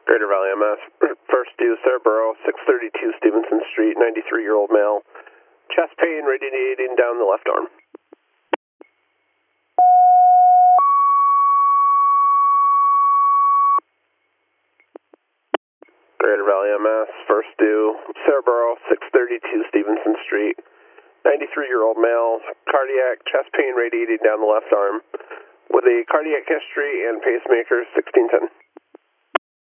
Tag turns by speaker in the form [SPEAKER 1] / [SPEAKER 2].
[SPEAKER 1] Greater Valley MS. First due, Cerebro, 632 Stevenson Street, 93-year-old male. Chest pain, radiating down the left arm. Greater Valley MS. First due, Cerebro, 632 Stevenson Street, 93-year-old male. Cardiac, chest pain, radiating down the left arm. With a cardiac history and pacemaker, 1610.